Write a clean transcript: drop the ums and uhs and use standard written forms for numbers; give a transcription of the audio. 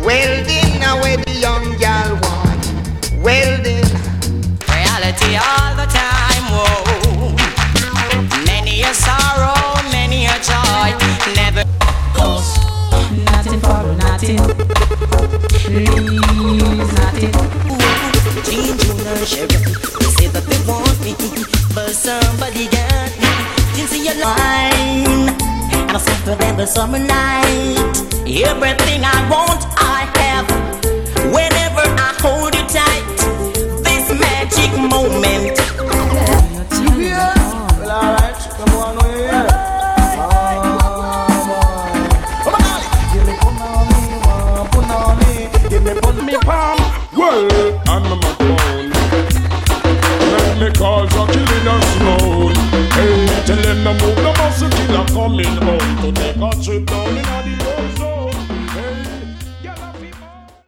Welding away the young gal want. Welding. Reality all the time, whoa. Many a sorrow, many a joy. Never nothing for nothing. Please, nothing. change your sheriff. They say that they want me, but somebody got me. Didn't see your line. And I softer than the summer night. Everything I want, I have. Whenever I hold you tight, this magic moment. Well, alright, come on, give me put me palm. Well, I'm on my phone. Let me call for killing us slow. Hey, tell them to move the muscle till I'm coming home to take a trip down in the